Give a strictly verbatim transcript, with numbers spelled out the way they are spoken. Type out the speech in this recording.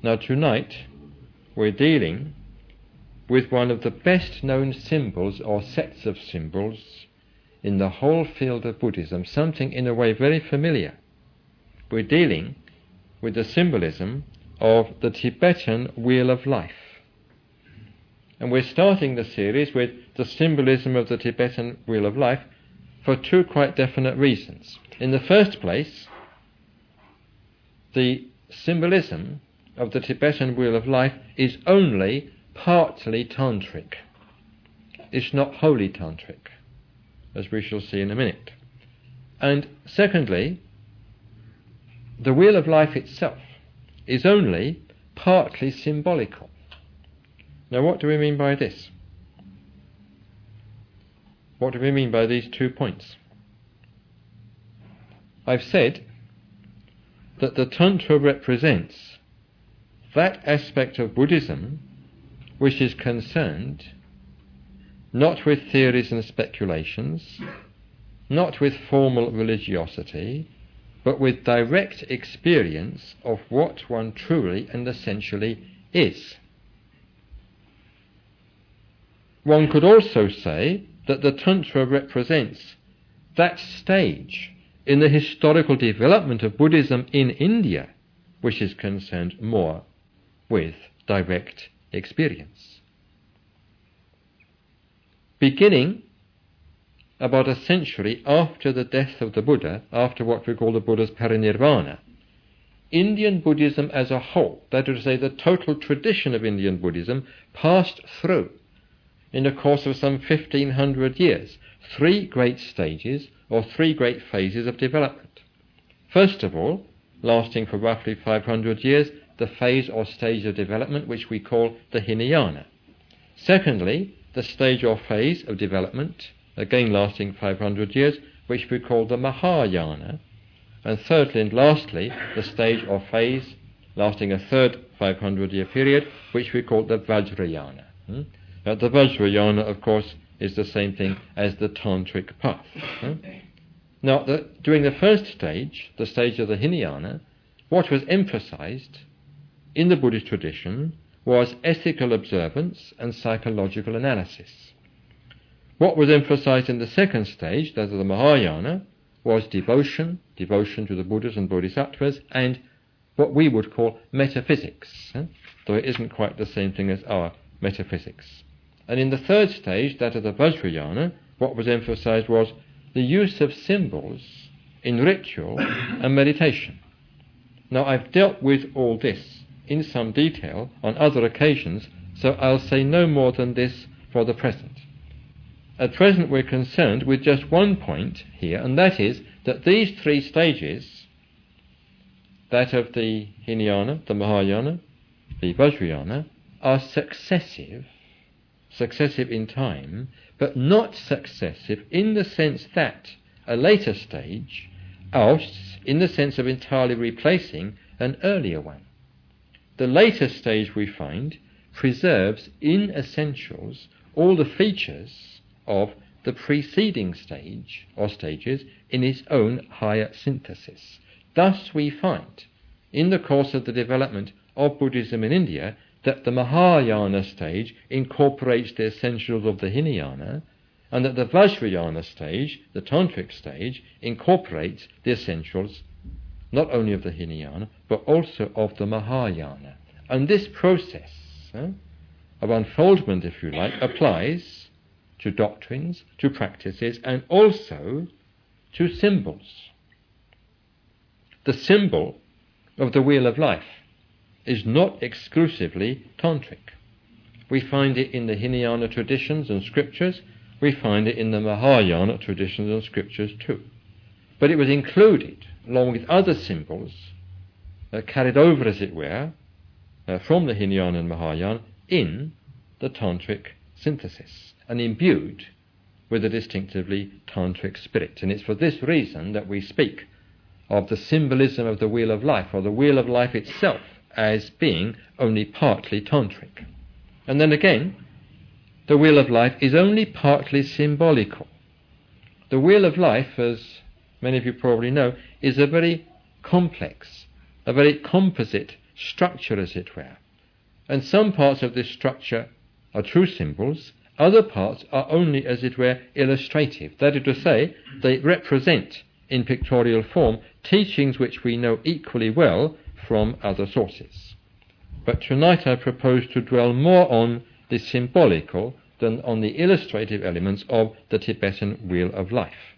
Now tonight we're dealing with one of the best known symbols or sets of symbols in the whole field of Buddhism, something in a way very familiar. We're dealing with the symbolism of the Tibetan Wheel of Life. And we're starting the series with the symbolism of the Tibetan Wheel of Life for two quite definite reasons. In the first place, the symbolism of the Tibetan Wheel of Life is only partly tantric. It's not wholly tantric, as we shall see in a minute. And secondly, the Wheel of Life itself is only partly symbolical. Now, what do we mean by this? What do we mean by these two points? I've said that the Tantra represents that aspect of Buddhism which is concerned not with theories and speculations, not with formal religiosity, but with direct experience of what one truly and essentially is. One could also say that the Tantra represents that stage in the historical development of Buddhism in India which is concerned more with direct experience. Beginning about a century after the death of the Buddha, after what we call the Buddha's parinirvana, Indian Buddhism as a whole, that is to say the total tradition of Indian Buddhism, passed through, in the course of some fifteen hundred years, three great stages or three great phases of development. First of all, lasting for roughly five hundred years, the phase or stage of development which we call the Hinayana. Secondly, the stage or phase of development, again lasting five hundred years, which we call the Mahayana. And thirdly and lastly, the stage or phase lasting a third five hundred year period, which we call the Vajrayana. Hmm? Uh, the Vajrayana, of course, is the same thing as the Tantric path. Hmm? Now, the, during the first stage, the stage of the Hinayana, what was emphasized in the Buddhist tradition was ethical observance and psychological analysis. What was emphasized in the second stage, that of the Mahayana, was devotion, devotion to the Buddhas and Bodhisattvas, and what we would call metaphysics, eh? though it isn't quite the same thing as our metaphysics. And in the third stage, that of the Vajrayana, what was emphasized was the use of symbols in ritual and meditation. Now, I've dealt with all this in some detail on other occasions, so I'll say no more than this for the present. At present we're concerned with just one point here, and that is that these three stages, that of the Hinayana, the Mahayana, the Vajrayana, are successive, successive in time, but not successive in the sense that a later stage ousts in the sense of entirely replacing an earlier one. The later stage, we find, preserves in essentials all the features of the preceding stage or stages in its own higher synthesis. Thus we find, in the course of the development of Buddhism in India, that the Mahayana stage incorporates the essentials of the Hinayana, and that the Vajrayana stage, the Tantric stage, incorporates the essentials not only of the Hinayana, but also of the Mahayana. And this process eh, of unfoldment, if you like, applies to doctrines, to practices, and also to symbols. The symbol of the Wheel of Life is not exclusively tantric. We find it in the Hinayana traditions and scriptures, we find it in the Mahayana traditions and scriptures too. But it was included, along with other symbols, uh, carried over, as it were, uh, from the Hinayana and Mahayana, in the tantric synthesis, and imbued with a distinctively tantric spirit. And it's for this reason that we speak of the symbolism of the Wheel of Life, or the Wheel of Life itself, as being only partly tantric. And then again, the Wheel of Life is only partly symbolical. The Wheel of Life, as many of you probably know, is a very complex, a very composite structure, as it were. And some parts of this structure are true symbols, other parts are only, as it were, illustrative. That is to say, they represent in pictorial form teachings which we know equally well from other sources. But tonight I propose to dwell more on the symbolical than on the illustrative elements of the Tibetan Wheel of Life.